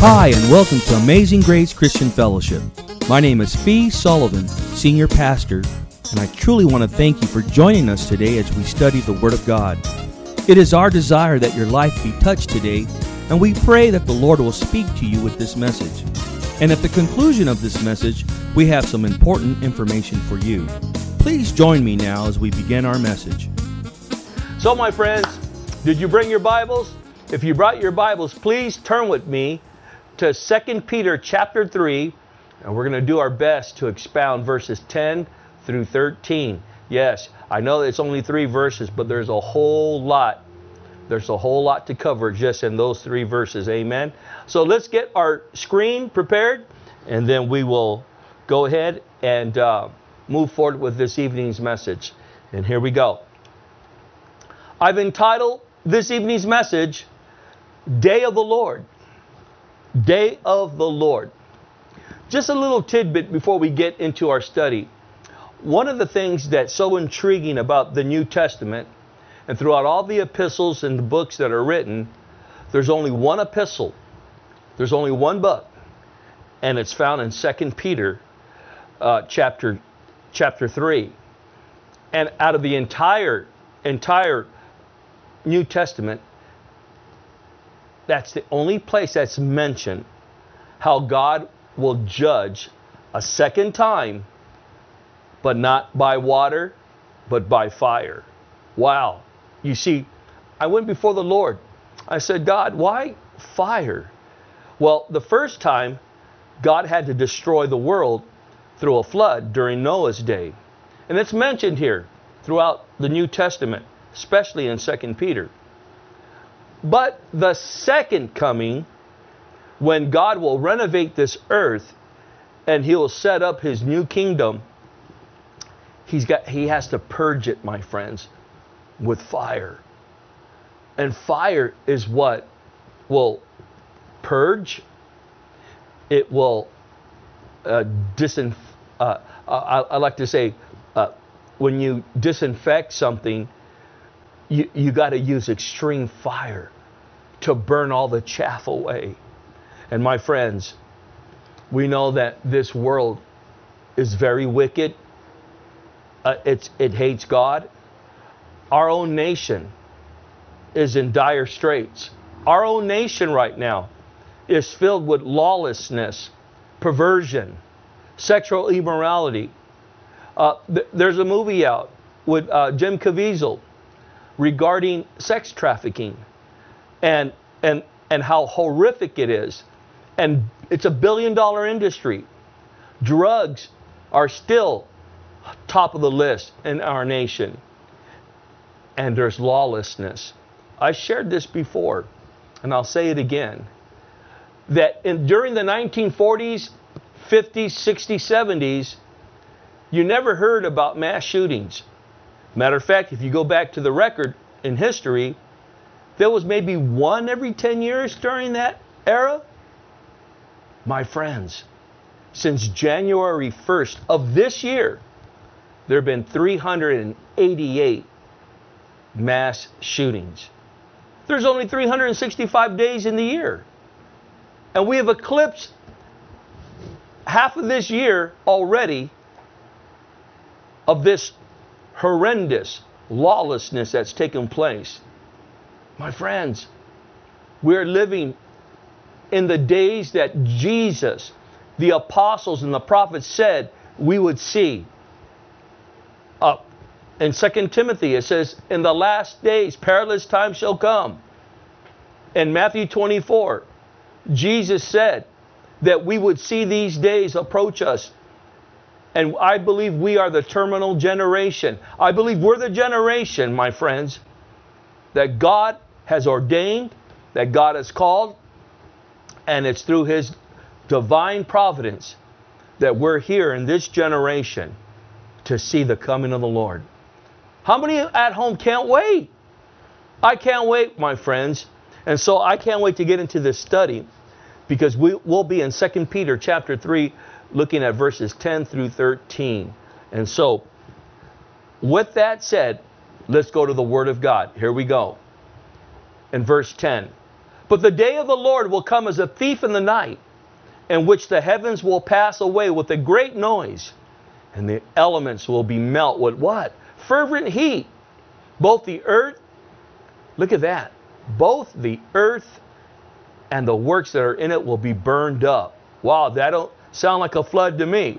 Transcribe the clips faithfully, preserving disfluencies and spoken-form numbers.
Hi, and welcome to Amazing Grace Christian Fellowship. My name is Fee Sullivan, Senior Pastor, and I truly want to thank you for joining us today as we study the Word of God. It is our desire that your life be touched today, and we pray that the Lord will speak to you with this message. And at the conclusion of this message, we have some important information for you. Please join me now as we begin our message. So, my friends, did you bring your Bibles? If you brought your Bibles, please turn with me to Second Peter chapter three, and we're going to do our best to expound verses ten through thirteen. Yes, I know it's only three verses, but there's a whole lot. There's a whole lot to cover just in those three verses. Amen. So let's get our screen prepared, and then we will go ahead and uh, move forward with this evening's message. And here we go. I've entitled this evening's message, Day of the Lord. Day of the Lord. Just a little tidbit before we get into our study. One of the things that's so intriguing about the New Testament, and throughout all the epistles and the books that are written, there's only one epistle. There's only one book. And it's found in Second Peter uh, chapter, chapter three. And out of the entire, entire New Testament, that's the only place that's mentioned how God will judge a second time, but not by water, but by fire. Wow. You see, I went before the Lord. I said, God, why fire? Well, the first time, God had to destroy the world through a flood during Noah's day. And it's mentioned here throughout the New Testament, especially in Second Peter. But the second coming, when God will renovate this earth and He will set up His new kingdom, He's got, He has to purge it, my friends, with fire. And fire is what will purge. It will uh, disinf... Uh, I, I like to say, uh, when you disinfect something, you, you got to use extreme fire to burn all the chaff away. And my friends, we know that this world is very wicked. Uh, it's, it hates God. Our own nation is in dire straits. Our own nation right now is filled with lawlessness, perversion, sexual immorality. Uh, th- there's a movie out with uh, Jim Caviezel regarding sex trafficking and and and how horrific it is. And it's a billion dollar industry. Drugs are still top of the list in our nation. And there's lawlessness. I shared this before, and I'll say it again, that in, during the nineteen forties, fifties, sixties, seventies, you never heard about mass shootings. Matter of fact, if you go back to the record in history, there was maybe one every ten years during that era. My friends, since January first of this year, there have been three hundred eighty-eight mass shootings. There's only three hundred sixty-five days in the year. And we have eclipsed half of this year already of this horrendous lawlessness that's taken place. My friends, we're living in the days that Jesus, the apostles and the prophets said we would see. Uh, in Second Timothy, it says, in the last days, perilous times shall come. In Matthew twenty-four, Jesus said that we would see these days approach us. And I believe we are the terminal generation. I believe we're the generation, my friends, that God has ordained, that God has called, and it's through His divine providence that we're here in this generation to see the coming of the Lord. How many at home can't wait? I can't wait, my friends. And so I can't wait to get into this study, because we will be in Second Peter chapter three, looking at verses ten through thirteen. And so, with that said, let's go to the Word of God. Here we go. In verse ten, But the day of the Lord will come as a thief in the night, in which the heavens will pass away with a great noise, and the elements will be melt with what? Fervent heat. Both the earth, look at that, both the earth and the works that are in it will be burned up. Wow, that don't sound like a flood to me.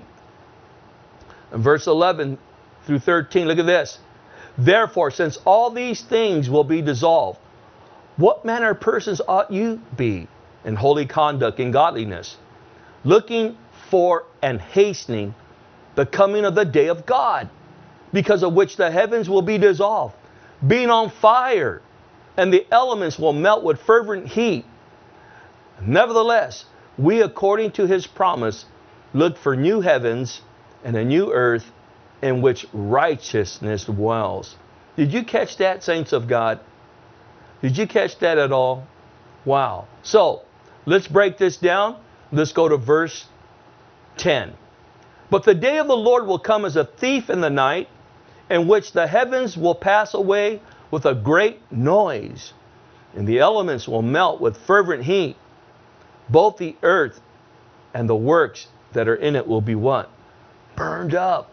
In verse eleven through thirteen, look at this. Therefore, since all these things will be dissolved, what manner of persons ought you be in holy conduct and godliness, looking for and hastening the coming of the day of God, because of which the heavens will be dissolved, being on fire, and the elements will melt with fervent heat. Nevertheless, we, according to his promise, look for new heavens and a new earth in which righteousness dwells. Did you catch that, saints of God? Did you catch that at all? Wow. So, let's break this down. Let's go to verse ten. But the day of the Lord will come as a thief in the night, in which the heavens will pass away with a great noise, and the elements will melt with fervent heat. Both the earth and the works that are in it will be what? Burned up.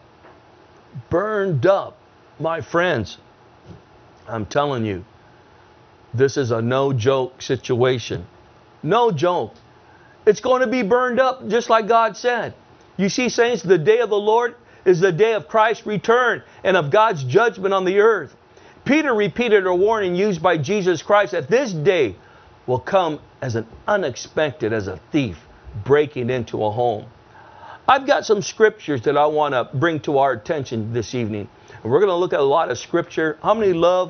Burned up. My friends, I'm telling you, this is a no-joke situation. No joke. It's going to be burned up just like God said. You see, saints, the day of the Lord is the day of Christ's return and of God's judgment on the earth. Peter repeated a warning used by Jesus Christ that this day will come as an unexpected, as a thief breaking into a home. I've got some scriptures that I want to bring to our attention this evening. And we're going to look at a lot of scripture. How many love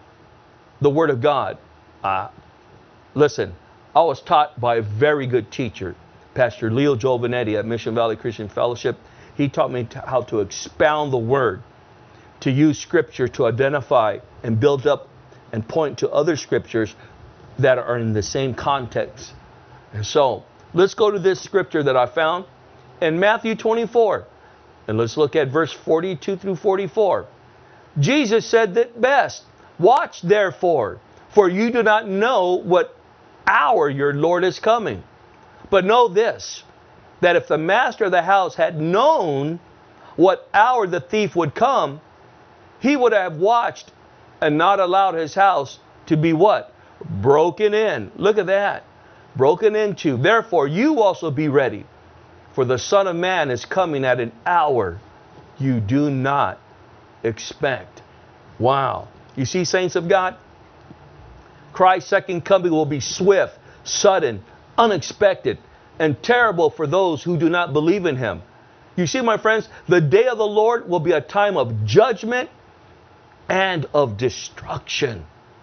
the Word of God? Uh, listen, I was taught by a very good teacher, Pastor Leo Giovanetti at Mission Valley Christian Fellowship. He taught me to, how to expound the Word, to use Scripture to identify and build up and point to other Scriptures that are in the same context. And so, let's go to this Scripture that I found in Matthew twenty-four. And let's look at verse forty-two through forty-four. Jesus said that best, "Watch therefore, for you do not know what hour your Lord is coming. But know this, that if the master of the house had known what hour the thief would come, he would have watched and not allowed his house to be what? Broken in." Look at that. Broken into. "Therefore you also be ready, for the Son of Man is coming at an hour you do not expect." Wow. You see, saints of God, Christ's second coming will be swift, sudden, unexpected, and terrible for those who do not believe in Him. You see, my friends, the day of the Lord will be a time of judgment and of destruction.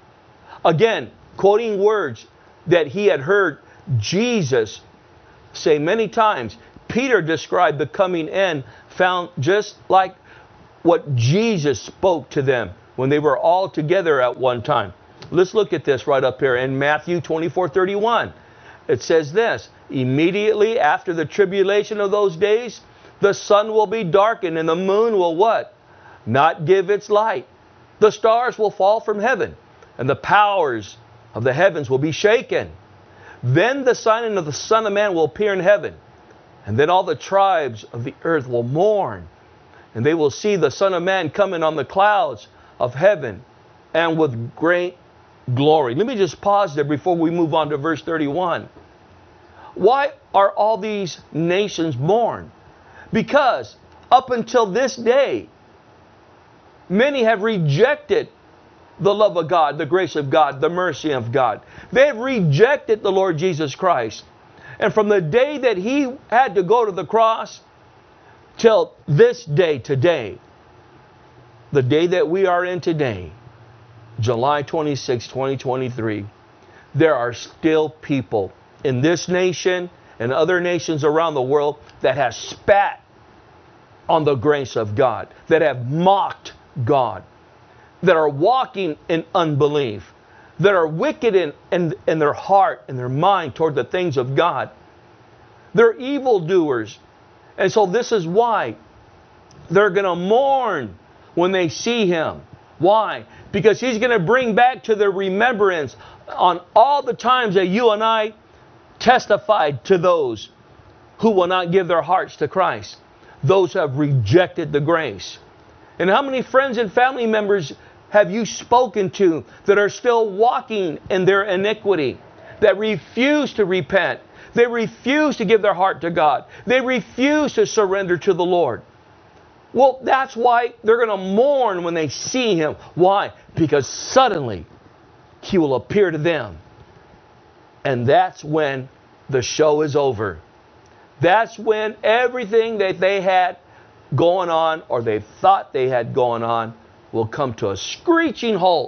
Again, quoting words that he had heard Jesus say many times, Peter described the coming end found just like what Jesus spoke to them when they were all together at one time. Let's look at this right up here in Matthew twenty-four thirty-one. It says this, "Immediately after the tribulation of those days, the sun will be darkened and the moon will what? Not give its light. The stars will fall from heaven and the powers of the heavens will be shaken. Then the sign of the Son of Man will appear in heaven. And then all the tribes of the earth will mourn. And they will see the Son of Man coming on the clouds of heaven and with great glory." Let me just pause there before we move on to verse thirty-one. Why are all these nations mourn? Because up until this day, many have rejected the love of God, the grace of God, the mercy of God. They have rejected the Lord Jesus Christ. And from the day that He had to go to the cross till this day, today, the day that we are in today, July twenty-sixth, twenty twenty-three, there are still people in this nation and other nations around the world that have spat on the grace of God, that have mocked God, that are walking in unbelief, that are wicked in, in, in their heart and their mind toward the things of God. They're evildoers. And so this is why they're going to mourn when they see Him. Why? Because He's going to bring back to the remembrance on all the times that you and I testified to those who will not give their hearts to Christ. Those who have rejected the grace. And how many friends and family members have you spoken to that are still walking in their iniquity, that refuse to repent? They refuse to give their heart to God. They refuse to surrender to the Lord. Well, that's why they're going to mourn when they see Him. Why? Because suddenly He will appear to them. And that's when the show is over. That's when everything that they had going on, or they thought they had going on, will come to a screeching halt.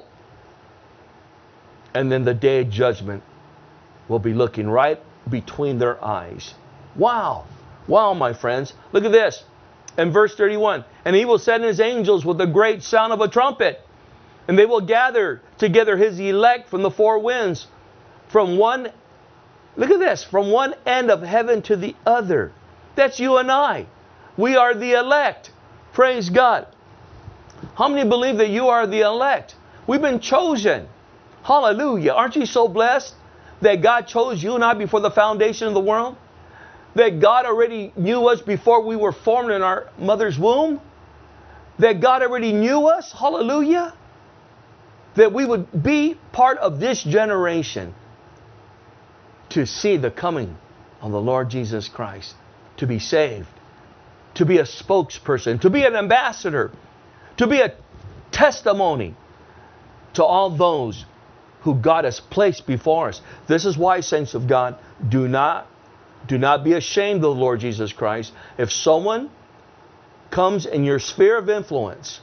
And then the day of judgment will be looking right between their eyes. Wow. Wow, my friends. Look at this. In verse thirty-one, and He will send His angels with a great sound of a trumpet, and they will gather together His elect from the four winds, from one, look at this, from one end of heaven to the other. That's you and I. We are the elect. Praise God. How many believe that you are the elect? We've been chosen. Hallelujah. Aren't you so blessed that God chose you and I before the foundation of the world? That God already knew us before we were formed in our mother's womb? That God already knew us? Hallelujah. That we would be part of this generation to see the coming of the Lord Jesus Christ, to be saved, to be a spokesperson, to be an ambassador, to be a testimony to all those who God has placed before us. This is why, saints of God, do not, do not be ashamed of the Lord Jesus Christ. If someone comes in your sphere of influence,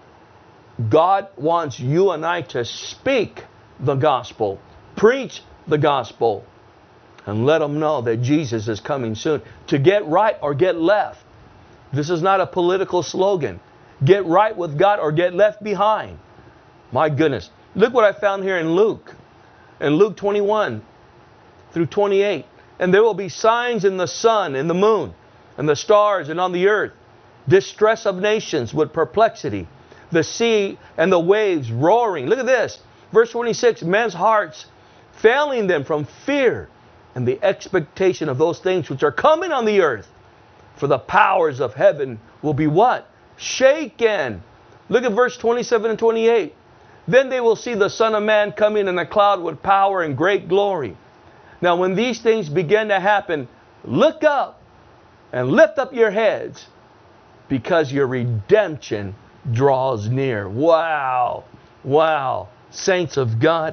God wants you and I to speak the gospel, preach the gospel, and let them know that Jesus is coming soon. To get right or get left. This is not a political slogan. Get right with God or get left behind. My goodness. Look what I found here in Luke. In Luke twenty-one through twenty-eight. And there will be signs in the sun, in the moon, and the stars, and on the earth. Distress of nations with perplexity. The sea and the waves roaring. Look at this. Verse twenty-six. Men's hearts failing them from fear and the expectation of those things which are coming on the earth. For the powers of heaven will be what? Shaken. Look at verse twenty-seven and twenty-eight. Then they will see the Son of Man coming in a cloud with power and great glory. Now when these things begin to happen, look up and lift up your heads, because your redemption draws near. Wow. Wow. Saints of God.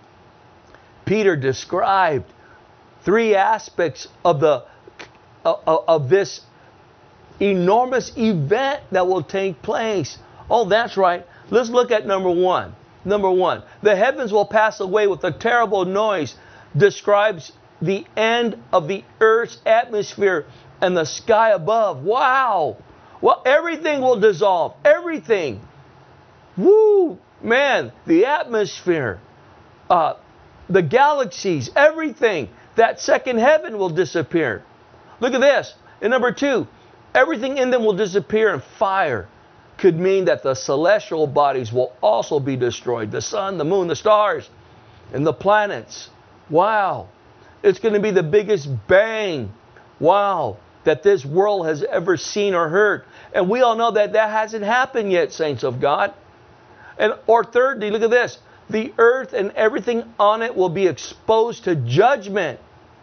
Peter described three aspects of the of, of this enormous event that will take place. Oh, that's right. Let's look at number one. Number one, the heavens will pass away with a terrible noise. Describes the end of the earth's atmosphere and the sky above. Wow. Well, everything will dissolve. Everything. Woo. Man, the atmosphere, uh, the galaxies, everything. That second heaven will disappear. Look at this. And number two, everything in them will disappear, and fire could mean that the celestial bodies will also be destroyed. The sun, the moon, the stars, and the planets. Wow. It's going to be the biggest bang. Wow. That this world has ever seen or heard. And we all know that that hasn't happened yet, saints of God. And or thirdly, look at this. The earth and everything on it will be exposed to judgment.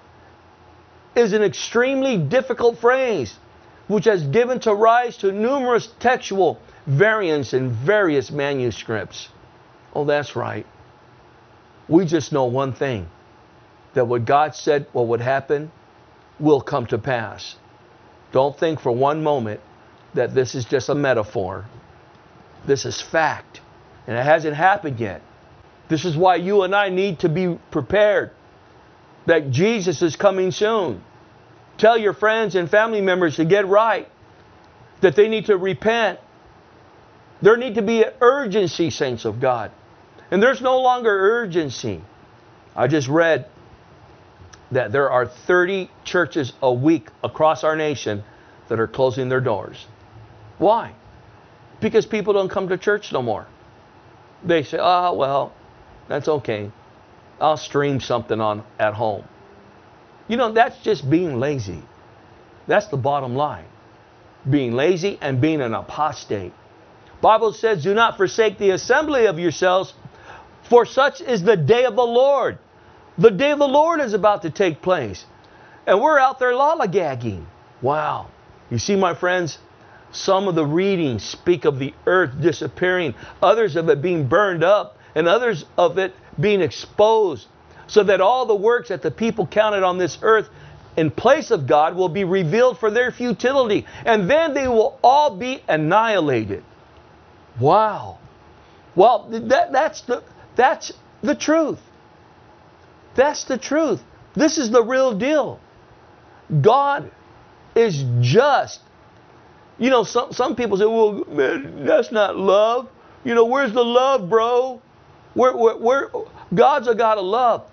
Is an extremely difficult phrase, which has given to rise to numerous textual variants in various manuscripts. Oh, that's right. We just know one thing, that what God said what would happen will come to pass. Don't think for one moment that this is just a metaphor. This is fact, and it hasn't happened yet. This is why you and I need to be prepared, that Jesus is coming soon. Tell your friends and family members to get right, that they need to repent. There need to be an urgency, saints of God. And there's no longer urgency. I just read that there are thirty churches a week across our nation that are closing their doors. Why? Because people don't come to church no more. They say, oh, well, that's okay. I'll stream something on at home. You know, that's just being lazy. That's the bottom line. Being lazy and being an apostate. Bible says, do not forsake the assembly of yourselves, for such is the day of the Lord. The day of the Lord is about to take place. And we're out there lollygagging. Wow. You see, my friends, some of the readings speak of the earth disappearing, others of it being burned up, and others of it being exposed, so that all the works that the people counted on this earth in place of God will be revealed for their futility, and then they will all be annihilated. Wow. Well, that, that's the that's the truth. That's the truth. This is the real deal. God is just. You know, some some people say, well, man, that's not love. You know, where's the love, bro? Where, where, where? God's a God of love.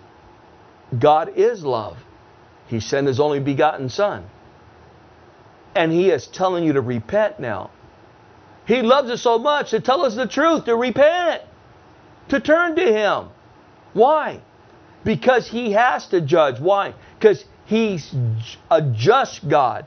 God is love. He sent His only begotten Son. And He is telling you to repent now. He loves us so much to tell us the truth, to repent, to turn to Him. Why? Because He has to judge. Why? Because He's a just God.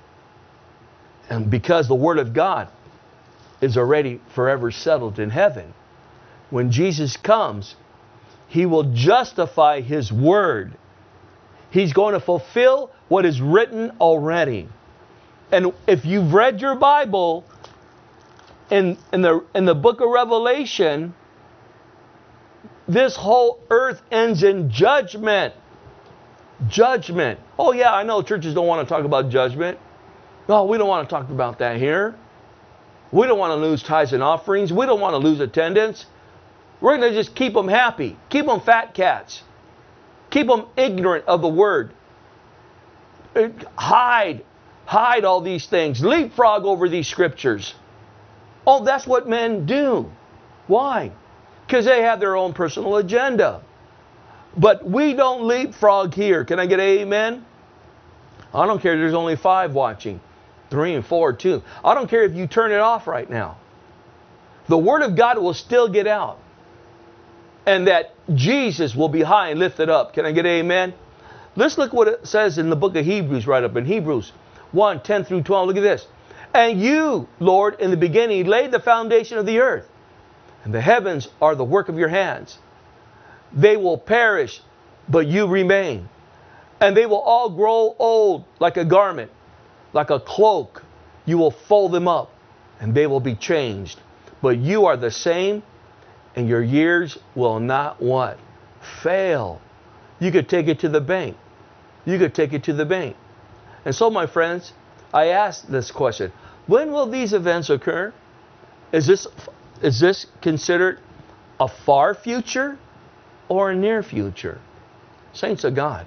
And because the Word of God is already forever settled in heaven. When Jesus comes, He will justify His Word. He's going to fulfill what is written already. And if you've read your Bible, in, in, the, in the book of Revelation, this whole earth ends in judgment. Judgment. Oh yeah, I know churches don't want to talk about judgment. No, we don't want to talk about that here. We don't want to lose tithes and offerings. We don't want to lose attendance. We're going to just keep them happy. Keep them fat cats. Keep them ignorant of the Word. Hide. Hide all these things. Leapfrog over these scriptures. Oh, that's what men do. Why? Because they have their own personal agenda. But we don't leapfrog here. Can I get an amen? I don't care if there's only five watching. Three and four, two. I don't care if you turn it off right now. The Word of God will still get out. And that Jesus will be high and lifted up. Can I get an amen? Let's look what it says in the book of Hebrews, right up in Hebrews one, ten through twelve. Look at this. And you, Lord, in the beginning laid the foundation of the earth, and the heavens are the work of your hands. They will perish, but you remain. And they will all grow old like a garment, like a cloak. You will fold them up, and they will be changed. But you are the same, and your years will not what? Fail. You could take it to the bank. You could take it to the bank. And so, my friends, I ask this question. When will these events occur? Is this, is this considered a far future or a near future? Saints of God,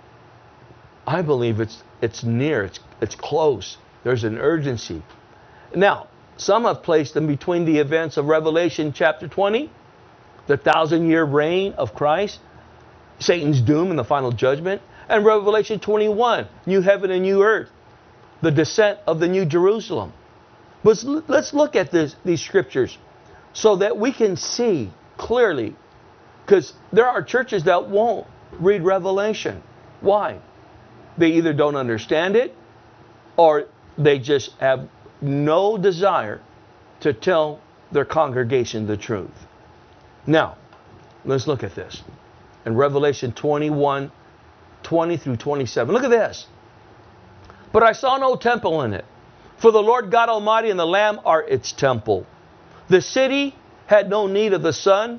I believe it's it's near, it's it's close. There's an urgency. Now, some have placed them between the events of Revelation chapter twenty, the thousand-year reign of Christ, Satan's doom and the final judgment, and Revelation twenty-one, new heaven and new earth, the descent of the new Jerusalem. But let's look at this, these scriptures so that we can see clearly, because there are churches that won't read Revelation. Why? They either don't understand it, or they just have no desire to tell their congregation the truth. Now, let's look at this. In Revelation twenty-one, twenty through twenty-seven. Look at this. But I saw no temple in it, for the Lord God Almighty and the Lamb are its temple. The city had no need of the sun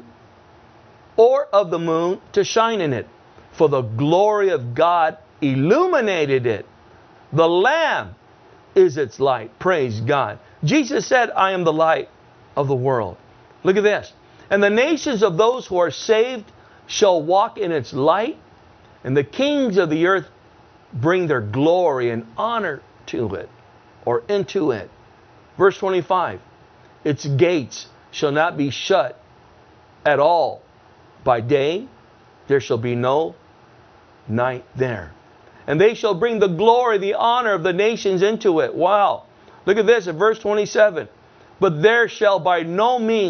or of the moon to shine in it, for the glory of God illuminated it. The Lamb is its light. Praise God. Jesus said, I am the light of the world. Look at this. And the nations of those who are saved shall walk in its light, and the kings of the earth bring their glory and honor to it, or into it. Verse twenty-five. Its gates shall not be shut at all by day. There shall be no night there. And they shall bring the glory, the honor of the nations into it. Wow. Look at this in verse twenty-seven. But there shall by no means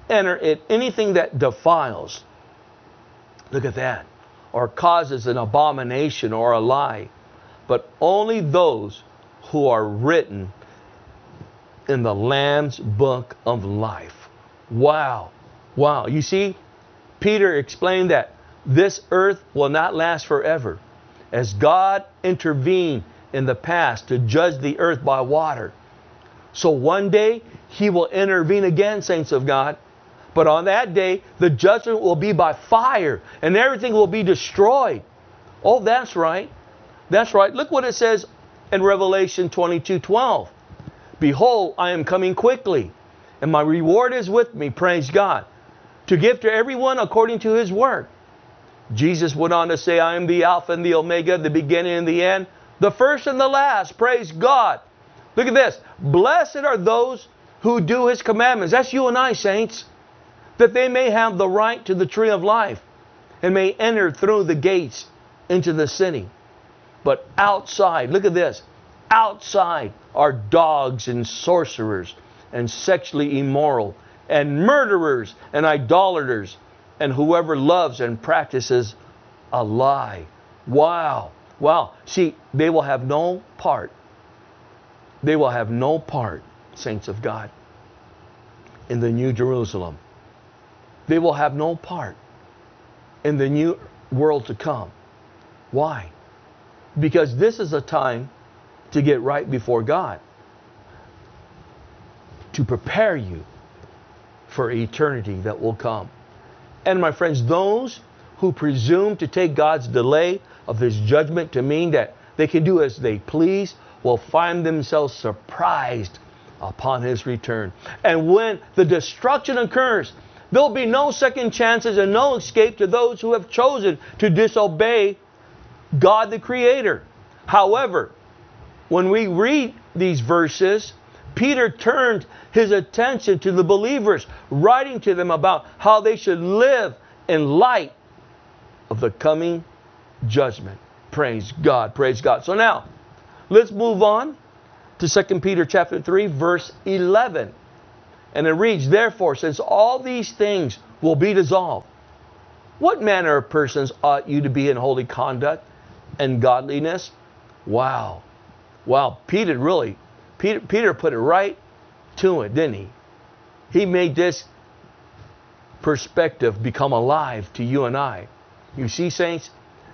enter it anything that defiles. Look at that. Or causes an abomination or a lie. But only those who are written in the Lamb's book of life. Wow. Wow. You see, Peter explained that this earth will not last forever. As God intervened in the past to judge the earth by water. So one day, He will intervene again, saints of God. But on that day, the judgment will be by fire, and everything will be destroyed. Oh, that's right. That's right. Look what it says in Revelation twenty-two twelve. Behold, I am coming quickly, and my reward is with me, praise God, to give to everyone according to his work. Jesus went on to say, I am the Alpha and the Omega, the beginning and the end, the first and the last, praise God. Look at this. Blessed are those who do His commandments. That's you and I, saints. That they may have the right to the tree of life and may enter through the gates into the city. But outside, look at this. Outside are dogs and sorcerers and sexually immoral and murderers and idolaters and whoever loves and practices a lie. Wow. Wow. See, they will have no part. They will have no part, saints of God, in the New Jerusalem. They will have no part in the new world to come. Why? Because this is a time to get right before God, to prepare you for eternity that will come. And my friends, those who presume to take God's delay of His judgment to mean that they can do as they please will find themselves surprised upon His return. And when the destruction occurs, there'll be no second chances and no escape to those who have chosen to disobey God the Creator. However, when we read these verses, Peter turned his attention to the believers, writing to them about how they should live in light of the coming judgment. Praise God, praise God. So now, let's move on to Second Peter chapter three, verse eleven. And it reads, therefore, since all these things will be dissolved, what manner of persons ought you to be in holy conduct and godliness? Wow. Wow. Peter really, Peter, Peter put it right to it, didn't he? He made this perspective become alive to you and I. You see, saints,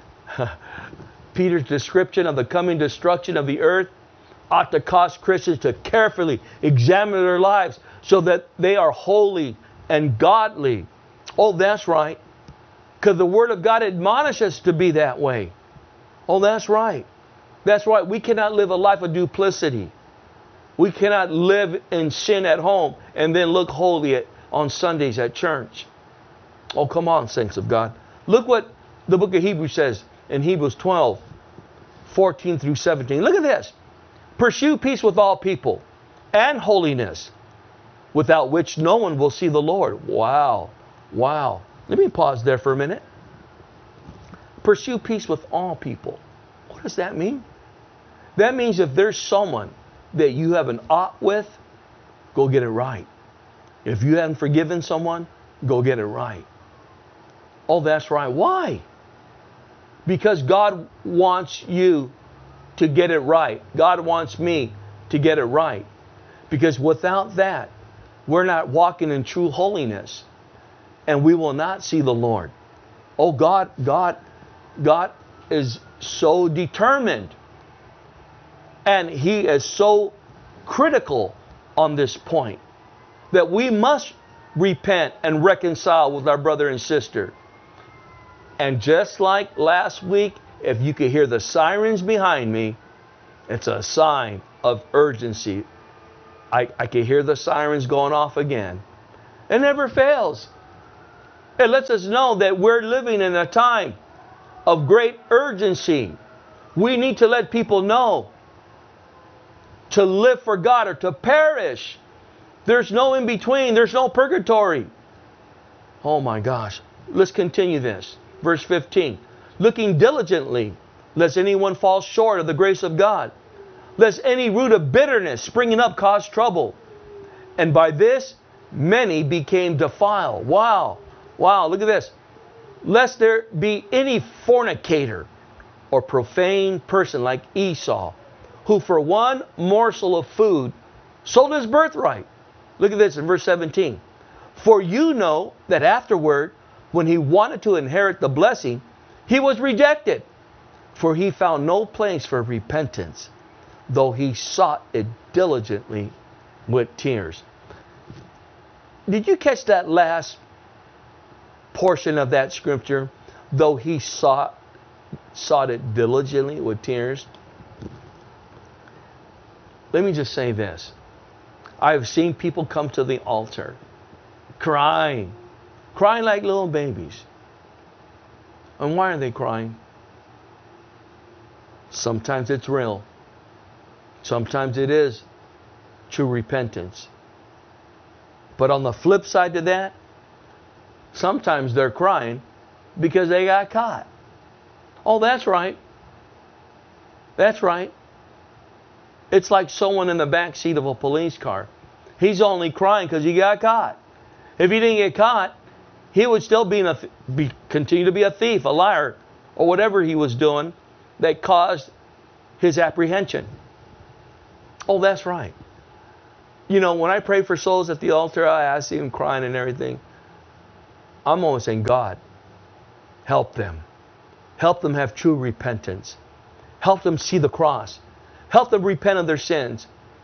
Peter's description of the coming destruction of the earth ought to cause Christians to carefully examine their lives so that they are holy and godly. Oh, that's right. Because the Word of God admonishes us to be that way. Oh, that's right. That's right. We cannot live a life of duplicity. We cannot live in sin at home and then look holy at, on Sundays at church. Oh, come on, saints of God. Look what the book of Hebrews says in Hebrews twelve, fourteen through seventeen. Look at this. Pursue peace with all people and holiness, without which no one will see the Lord. Wow. Wow. Let me pause there for a minute. Pursue peace with all people. What does that mean? That means if there's someone that you have an ought with, go get it right. If you haven't forgiven someone, go get it right. Oh, that's right. Why? Because God wants you to get it right. God wants me to get it right. Because without that, we're not walking in true holiness. And we will not see the Lord. Oh, God, God, God is so determined. And He is so critical on this point that we must repent and reconcile with our brother and sister. And just like last week, if you could hear the sirens behind me, it's a sign of urgency. I, I can hear the sirens going off again. It never fails. It lets us know that we're living in a time of great urgency. We need to let people know to live for God or to perish. There's no in between. There's no purgatory. Oh my gosh. Let's continue this. Verse fifteen. Looking diligently, lest anyone fall short of the grace of God, lest any root of bitterness springing up cause trouble, and by this many became defiled. Wow. Wow, look at this. Lest there be any fornicator or profane person like Esau, who for one morsel of food sold his birthright. Look at this in verse seventeen. For you know that afterward, when he wanted to inherit the blessing, he was rejected. For he found no place for repentance, though he sought it diligently with tears. Did you catch that last portion of that scripture? Though he sought, sought it diligently with tears. Let me just say this. I have seen people come to the altar crying, crying like little babies. And why are they crying? Sometimes it's real. Sometimes it is true repentance. But on the flip side to that, sometimes they're crying because they got caught. Oh, that's right. That's right. It's like someone in the back seat of a police car. He's only crying because he got caught. If he didn't get caught, he would still be, in a th- be continue to be a thief, a liar, or whatever he was doing that caused his apprehension. Oh, that's right. You know, when I pray for souls at the altar, I, I see them crying and everything. I'm always saying, God, help them. Help them have true repentance. Help them see the cross. Help them repent of their sins.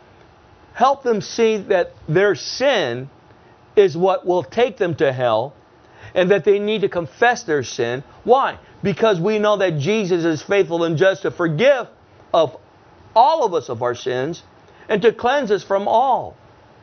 Help them see that their sin is what will take them to hell, and that they need to confess their sin. Why? Because we know that Jesus is faithful and just to forgive of all of us of our sins and to cleanse us from all,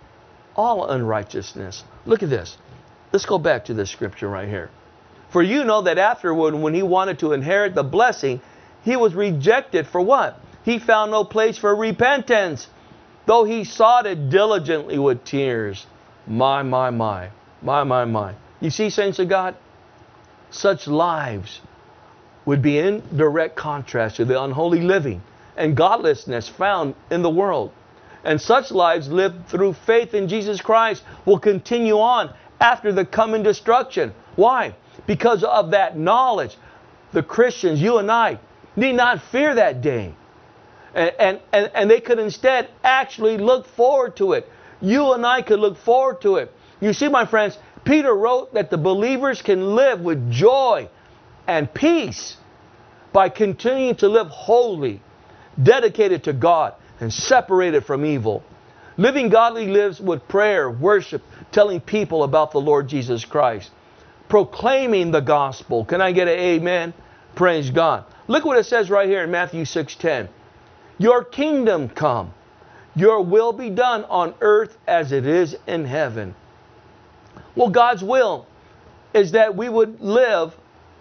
all unrighteousness. Look at this. Let's go back to this scripture right here. For you know that afterward, when he wanted to inherit the blessing, he was rejected for what? He found no place for repentance, though he sought it diligently with tears. My, my, my. My, my, my. You see, saints of God, such lives would be in direct contrast to the unholy living and godlessness found in the world. And such lives lived through faith in Jesus Christ will continue on after the coming destruction. Why? Because of that knowledge. The Christians, you and I, need not fear that day. And, and, and, and they could instead actually look forward to it. You and I could look forward to it. You see, my friends, Peter wrote that the believers can live with joy and peace by continuing to live holy, dedicated to God, and separated from evil. Living godly lives with prayer, worship, telling people about the Lord Jesus Christ, proclaiming the gospel. Can I get an amen? Praise God. Look what it says right here in Matthew six ten. Your kingdom come. Your will be done on earth as it is in heaven. Well, God's will is that we would live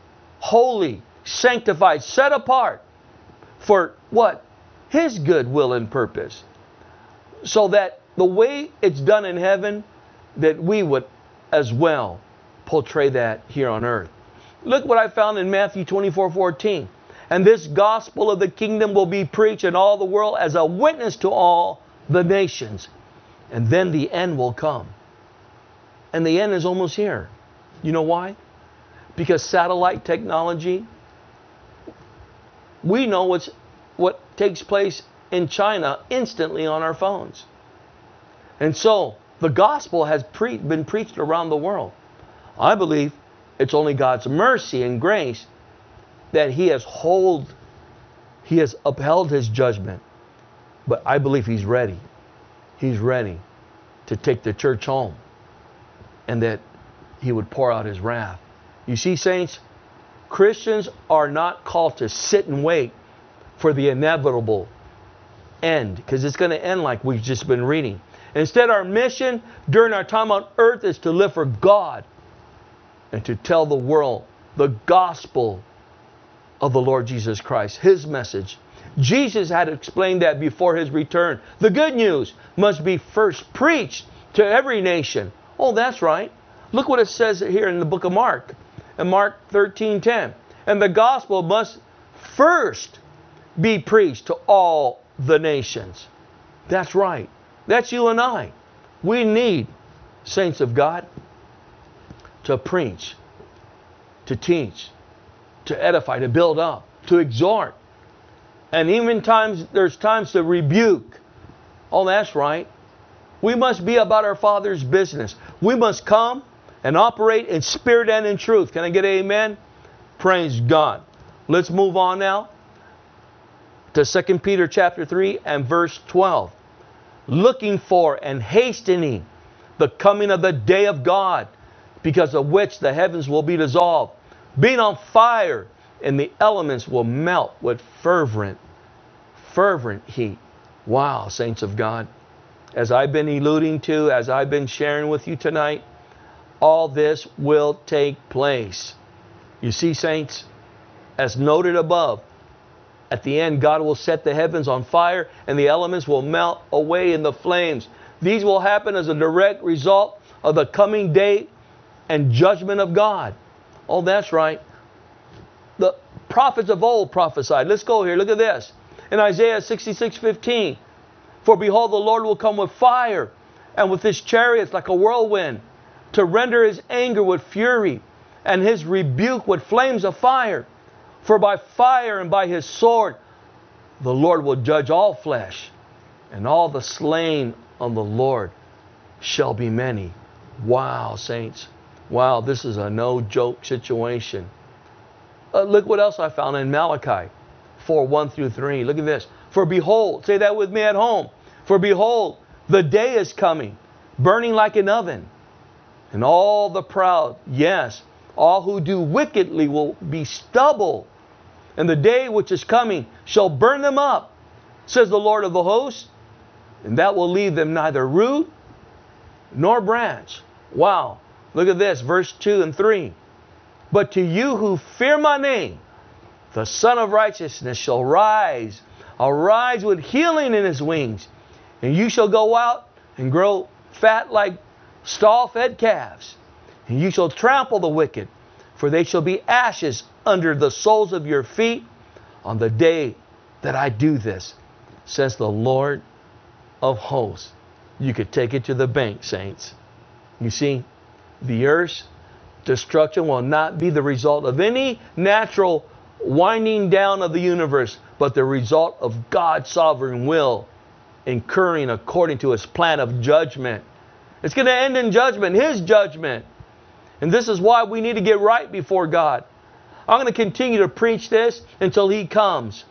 holy, sanctified, set apart for what? His good will and purpose. So that the way it's done in heaven, that we would as well portray that here on earth. Look what I found in Matthew twenty-four fourteen. And this gospel of the kingdom will be preached in all the world as a witness to all the nations. And then the end will come. And the end is almost here. You know why? Because satellite technology, we know what's, what takes place in China instantly on our phones. And so the gospel has pre- been preached around the world. I believe it's only God's mercy and grace that He has hold, He has upheld His judgment. But I believe He's ready. He's ready to take the church home, and that He would pour out His wrath. You see, saints, Christians are not called to sit and wait for the inevitable end, because it's going to end like we've just been reading. Instead, our mission during our time on earth is to live for God and to tell the world the gospel of the Lord Jesus Christ, His message. Jesus had explained that before His return. The good news must be first preached to every nation. Oh, that's right. Look what it says here in the book of Mark. In Mark thirteen ten. And the gospel must first be preached to all the nations. That's right. That's you and I. We need saints of God, to preach, to teach, to edify, to build up, to exhort. And even times, there's times to rebuke. Oh, that's right. We must be about our Father's business. We must come and operate in spirit and in truth. Can I get an amen? Praise God. Let's move on now to Second Peter chapter three and verse twelve. Looking for and hastening the coming of the day of God, because of which the heavens will be dissolved, being on fire, and the elements will melt with fervent, fervent heat. Wow, saints of God. As I've been alluding to, as I've been sharing with you tonight, all this will take place. You see, saints, as noted above, at the end, God will set the heavens on fire and the elements will melt away in the flames. These will happen as a direct result of the coming day and judgment of God. Oh, that's right. The prophets of old prophesied. Let's go here. Look at this. In Isaiah sixty-six fifteen. For behold, the Lord will come with fire, and with his chariots like a whirlwind, to render his anger with fury, and his rebuke with flames of fire. For by fire and by his sword the Lord will judge all flesh, and all the slain of the Lord shall be many. Wow, saints. Wow, this is a no-joke situation. Uh, look what else I found in Malachi four, one through three. Look at this. For behold, say that with me at home. For behold, the day is coming, burning like an oven, and all the proud, yes, all who do wickedly will be stubble. And the day which is coming shall burn them up, says the Lord of the hosts, and that will leave them neither root nor branch. Wow. Look at this, verse two and three. But to you who fear my name, the Son of Righteousness shall rise, arise with healing in his wings, and you shall go out and grow fat like stall-fed calves, and you shall trample the wicked, for they shall be ashes under the soles of your feet on the day that I do this, says the Lord of hosts. You could take it to the bank, saints. You see, the earth's destruction will not be the result of any natural winding down of the universe, but the result of God's sovereign will incurring according to his plan of judgment. It's going to end in judgment, his judgment. And this is why we need to get right before God. I'm going to continue to preach this until he comes.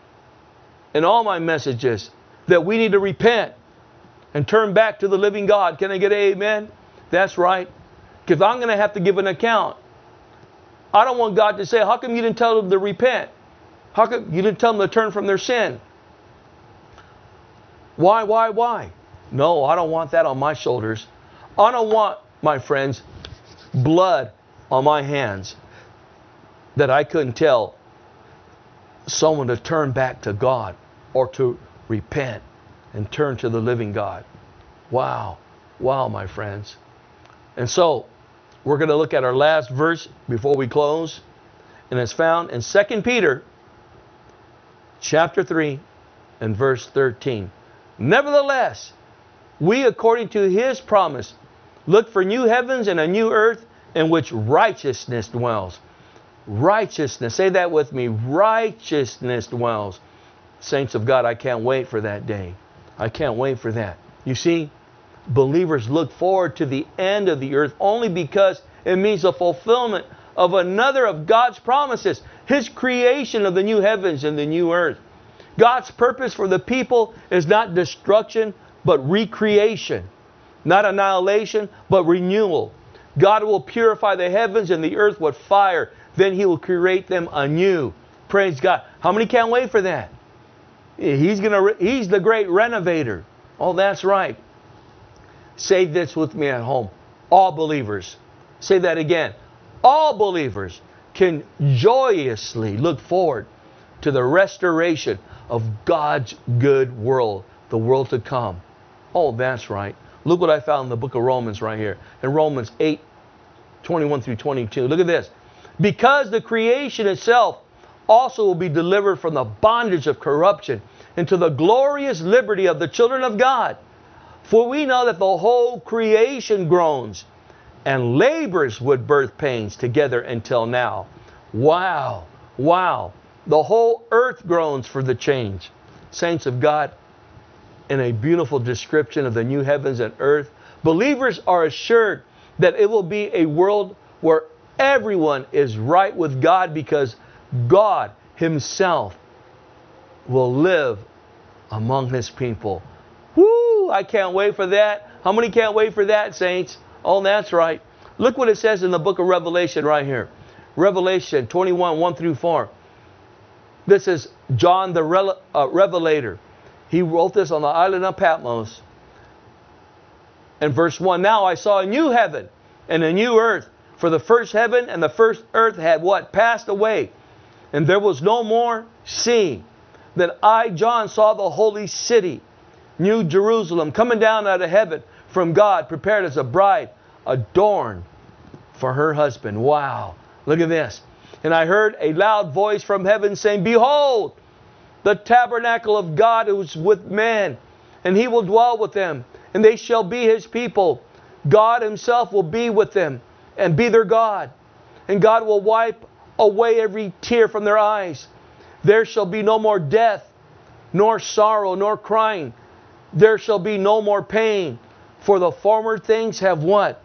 In all my messages, that we need to repent and turn back to the living God. Can I get an amen? That's right. Because I'm going to have to give an account. I don't want God to say, how come you didn't tell them to repent? How come you didn't tell them to turn from their sin? Why, why, why? No, I don't want that on my shoulders. I don't want, my friends, blood on my hands that I couldn't tell someone to turn back to God or to repent and turn to the living God. Wow. Wow, my friends. And so, we're going to look at our last verse before we close. And it's found in Second Peter chapter three and verse thirteen. Nevertheless, we, according to his promise, look for new heavens and a new earth in which righteousness dwells. Righteousness. Say that with me. Righteousness dwells. Saints of God, I can't wait for that day. I can't wait for that. You see, believers look forward to the end of the earth only because it means the fulfillment of another of God's promises. His creation of the new heavens and the new earth. God's purpose for the people is not destruction, but recreation. Not annihilation, but renewal. God will purify the heavens and the earth with fire. Then he will create them anew. Praise God. How many can't wait for that? He's gonna. He's the great renovator. Oh, that's right. Say this with me at home. All believers. Say that again. All believers can joyously look forward to the restoration of God's good world, the world to come. Oh, that's right. Look what I found in the book of Romans right here. In Romans eight, twenty-one through twenty-two. Look at this. Because the creation itself also will be delivered from the bondage of corruption into the glorious liberty of the children of God. For we know that the whole creation groans and labors with birth pains together until now. Wow, wow. The whole earth groans for the change. Saints of God, in a beautiful description of the new heavens and earth, believers are assured that it will be a world where everyone is right with God, because God Himself will live among His people. Woo! I can't wait for that. How many can't wait for that, saints? Oh, that's right. Look what it says in the book of Revelation right here. Revelation twenty-one, one through four. This is John the Rel- uh, Revelator. He wrote this on the island of Patmos. And verse one, now I saw a new heaven and a new earth. For the first heaven and the first earth had what? Passed away. And there was no more sea. Then I, John, saw the holy city, New Jerusalem, coming down out of heaven from God, prepared as a bride, adorned for her husband. Wow. Look at this. And I heard a loud voice from heaven saying, behold, the tabernacle of God is with men, and He will dwell with them, and they shall be His people. God Himself will be with them and be their God. And God will wipe away every tear from their eyes. There shall be no more death, nor sorrow, nor crying. There shall be no more pain, for the former things have what?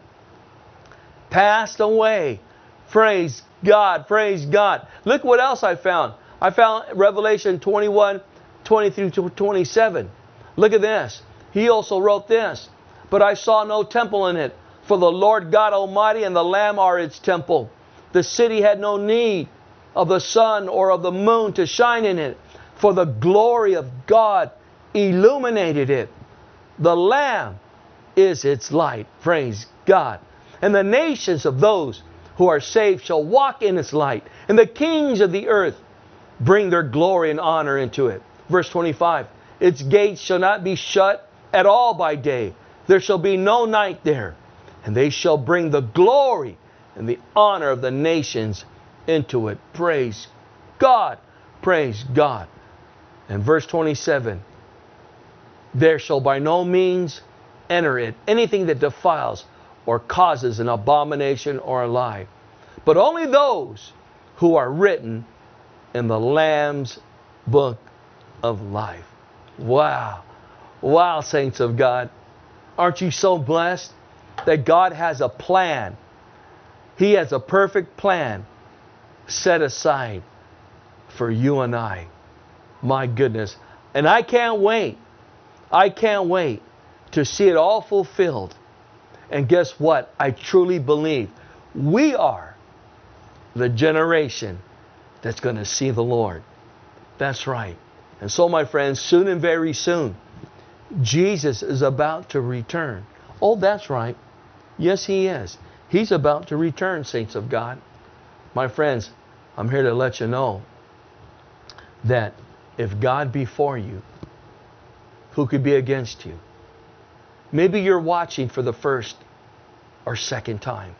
Passed away. Praise God, praise God. Look what else I found. I found Revelation twenty-one, twenty through twenty-seven. Look at this. He also wrote this. But I saw no temple in it, for the Lord God Almighty and the Lamb are its temple. The city had no need of the sun or of the moon to shine in it, for the glory of God illuminated it. The Lamb is its light. Praise God. And the nations of those who are saved shall walk in its light, and the kings of the earth bring their glory and honor into it. Verse twenty-five, its gates shall not be shut at all by day. There shall be no night there. And they shall bring the glory and the honor of the nations into it. Praise God. Praise God. And verse twenty-seven, there shall by no means enter it anything that defiles or causes an abomination or a lie, but only those who are written in the Lamb's book of life. Wow. Wow, saints of God. Aren't you so blessed that God has a plan? He has a perfect plan set aside for you and I. My goodness. And I can't wait. I can't wait to see it all fulfilled. And guess what? I truly believe we are the generation that's going to see the Lord. That's right. And so, my friends, soon and very soon, Jesus is about to return. Oh, that's right. Yes, He is. He's about to return, saints of God. My friends, I'm here to let you know that if God be for you, who could be against you? Maybe you're watching for the first or second time.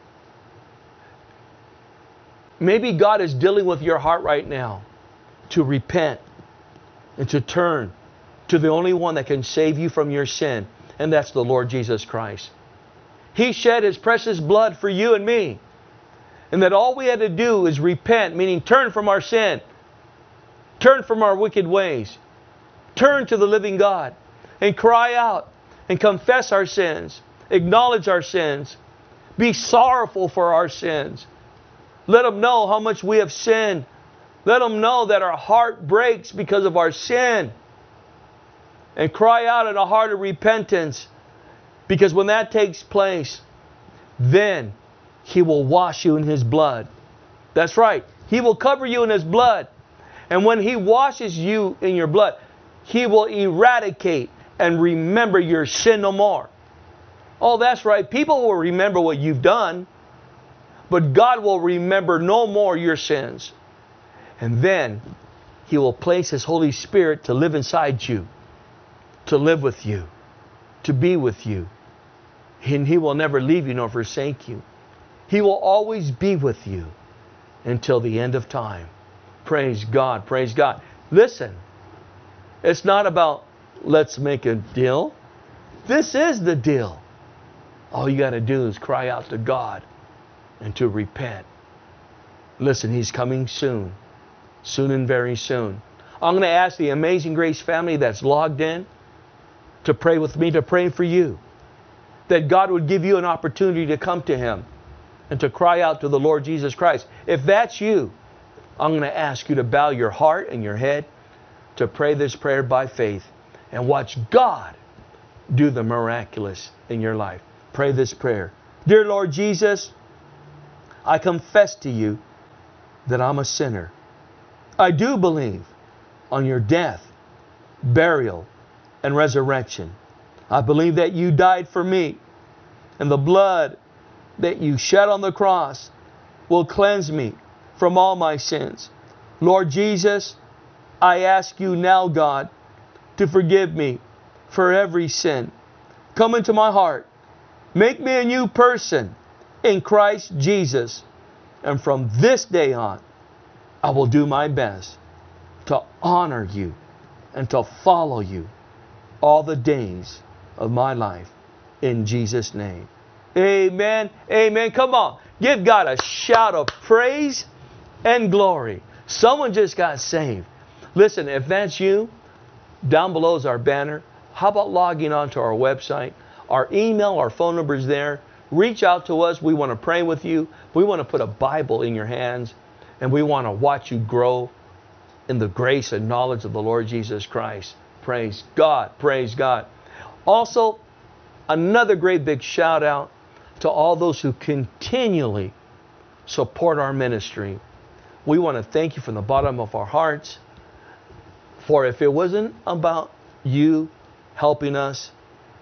Maybe God is dealing with your heart right now to repent and to turn to the only one that can save you from your sin, and that's the Lord Jesus Christ. He shed His precious blood for you and me, and that all we had to do is repent, meaning turn from our sin, turn from our wicked ways, turn to the living God, and cry out and confess our sins, acknowledge our sins, be sorrowful for our sins. Let Him know how much we have sinned. Let Him know that our heart breaks because of our sin. And cry out in a heart of repentance. Because when that takes place, then He will wash you in His blood. That's right. He will cover you in His blood. And when He washes you in your blood, He will eradicate and remember your sin no more. Oh, that's right. People will remember what you've done, but God will remember no more your sins. And then He will place His Holy Spirit to live inside you, to live with you, to be with you. And He will never leave you nor forsake you. He will always be with you until the end of time. Praise God, praise God. Listen, it's not about let's make a deal. This is the deal. All you got to do is cry out to God and to repent. Listen, He's coming soon. Soon and very soon. I'm going to ask the Amazing Grace family that's logged in to pray with me, to pray for you. That God would give you an opportunity to come to Him and to cry out to the Lord Jesus Christ. If that's you, I'm going to ask you to bow your heart and your head to pray this prayer by faith and watch God do the miraculous in your life. Pray this prayer. Dear Lord Jesus, I confess to you that I'm a sinner. I do believe on your death, burial, and resurrection. I believe that you died for me, and the blood that you shed on the cross will cleanse me from all my sins. Lord Jesus, I ask you now, God, to forgive me for every sin. Come into my heart. Make me a new person in Christ Jesus. And from this day on, I will do my best to honor you and to follow you all the days of my life. In Jesus' name. Amen. Amen. Come on. Give God a shout of praise and glory. Someone just got saved. Listen, if that's you, down below is our banner. How about logging on to our website? Our email, our phone number is there. Reach out to us. We want to pray with you. We want to put a Bible in your hands. And we want to watch you grow in the grace and knowledge of the Lord Jesus Christ. Praise God. Praise God. Also, another great big shout out to all those who continually support our ministry. We want to thank you from the bottom of our hearts. For if it wasn't about you helping us,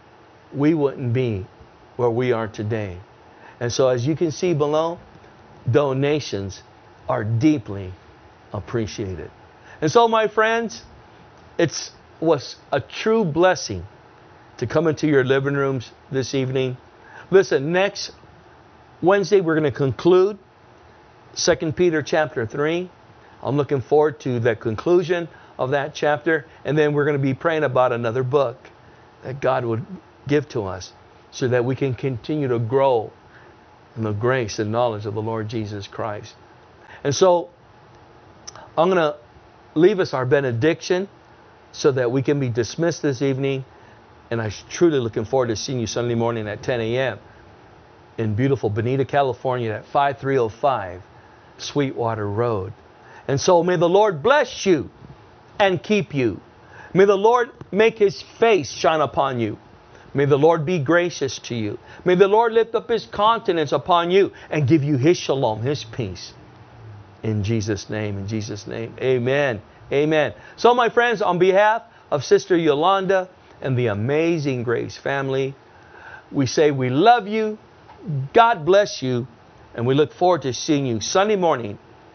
we wouldn't be where we are today. And so as you can see below, donations are deeply appreciated. And so, my friends, it was a true blessing to come into your living rooms this evening. Listen, next Wednesday we're going to conclude Second Peter chapter three. I'm looking forward to the conclusion of that chapter. And then we're going to be praying about another book that God would give to us so that we can continue to grow in the grace and knowledge of the Lord Jesus Christ. And so I'm going to leave us our benediction so that we can be dismissed this evening. And I'm truly looking forward to seeing you Sunday morning at ten a.m. in beautiful Bonita, California at five three oh five Sweetwater Road. And so may the Lord bless you and keep you. May the Lord make His face shine upon you. May the Lord be gracious to you. May the Lord lift up His countenance upon you and give you His shalom, His peace. In Jesus' name, in Jesus' name, amen, amen. So my friends, on behalf of Sister Yolanda and the Amazing Grace family, we say we love you, God bless you, and we look forward to seeing you Sunday morning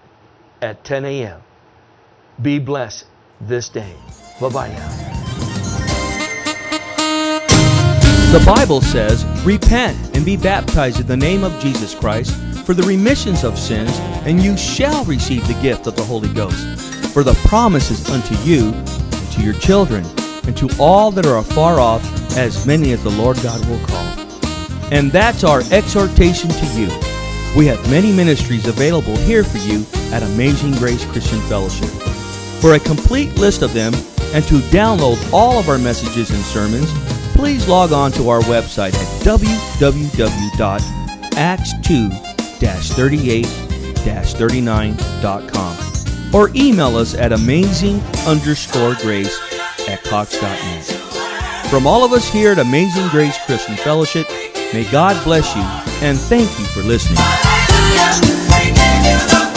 at ten a.m. Be blessed this day. Bye-bye now. The Bible says, repent and be baptized in the name of Jesus Christ for the remissions of sins, and you shall receive the gift of the Holy Ghost. For the promise is unto you, and to your children, and to all that are afar off, as many as the Lord God will call. And that's our exhortation to you. We have many ministries available here for you at Amazing Grace Christian Fellowship. For a complete list of them, and to download all of our messages and sermons, please log on to our website at w w w dot acts two dash thirty-eight dash thirty-nine dot com or email us at amazing underscore grace at cox dot net. From all of us here at Amazing Grace Christian Fellowship, may God bless you and thank you for listening.